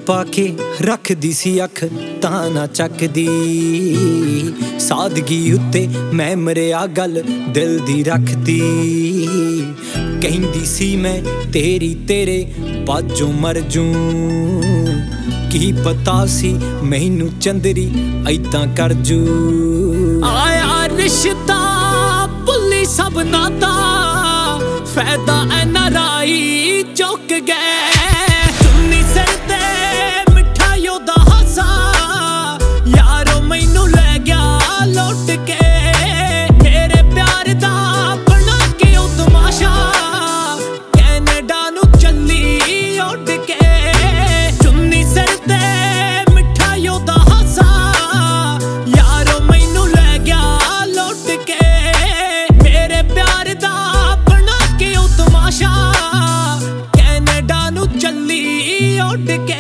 पा के रखदी सी अख तां ना चकदी। सादगी उत्ते मैं मरिया गल दिल दी रखदी। कहंदी सी मैं तेरी तेरे बाजों मर जूं। की पता सी मैनू चंदरी ऐदां कर जू। आया रिश्ता भुल्ली सब नाता फैदा NRI चुक गए। चुन्नी सिर ते मिठा योदा हासा यारो मैनू लै गया लुट के। मेरे प्यार दा बना के ओ तमाशा कैनेडा नू चली उड़ के। चुन्नी सिर ते मिठा योदा हासा यारो मैनू लै गया लुट के। मेरे प्यार दा बना के ओ तमाशा कैनेडा नू चली उड़ के।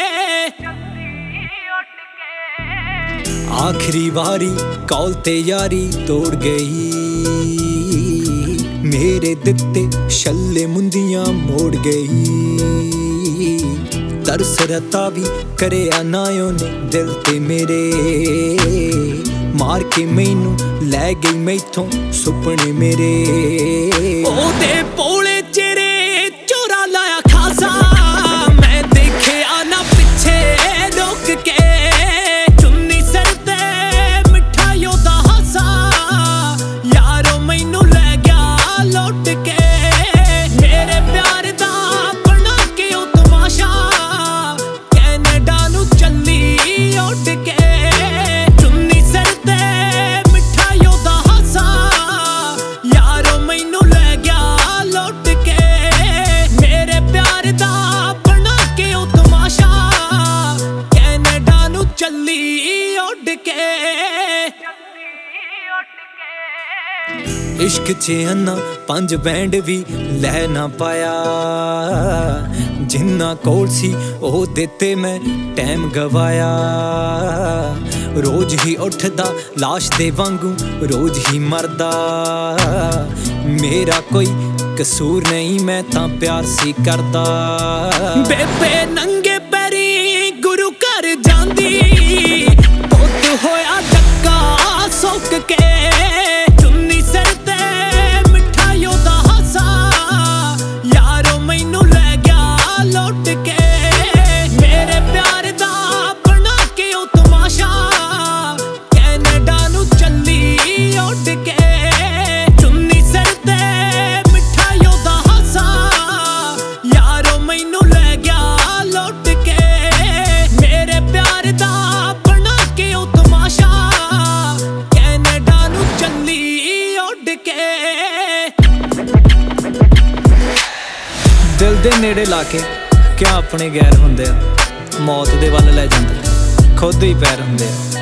आखिरी बारी कॉल ते यारी तोड़ गई। मेरे दिते छल्ले मुंदियां मोड़ गई। तरस रता भी करेआ ना ओने दिल ते मेरे। मार के मैनू लै गई मैथों सुपने मेरे। ओदे पोले चेहरे चोरा लाया खासा मैं देखे आना पिछे रुक के। चुन्नी सिर ते मिठा योदा हासा यारो मैनू लै गया लुट के। मेरे प्यार दा बना के ओ तमाशा कैनेडा नू चली उड़ के। चुन्नी सिर ते मिठा योदा हासा यारो मैनू लै गया लुट के। मेरे प्यार दा बना के ओ तमाशा कैनेडा नू चली उड़ के। इश्क च अन्ना 5 बैंड भी लै ना पाया। जिन्ना कोल सी ओह दिते मैं टैम गवाया। रोज ही उठदा लाश दे वांगू रोज ही मरदा। मेरा कोई कसूर नहीं मैं तां प्यार सी करदा। बेबे नंगे पैरी गुरु घर जांदी पुत होया डक्का सुक के। चुन्नी सिर ते मिठा योदा हासा यारो मैनू लै गया लुट के। मेरे प्यार दा बना के ओ तमाशा कैनेडा नू चली उड़ के। चुन्नी सिर ते मिठा योदा हासा यारो मैनू लै गया लुट के। मेरे प्यार दा बना के ओ तमाशा कैनेडा नू चली उड़ के। दिल दे नेड़े लाके क्या अपने गैर हुंदे आ। मौत दे वल लै जांदे खुद ही पैर हुंदे आ।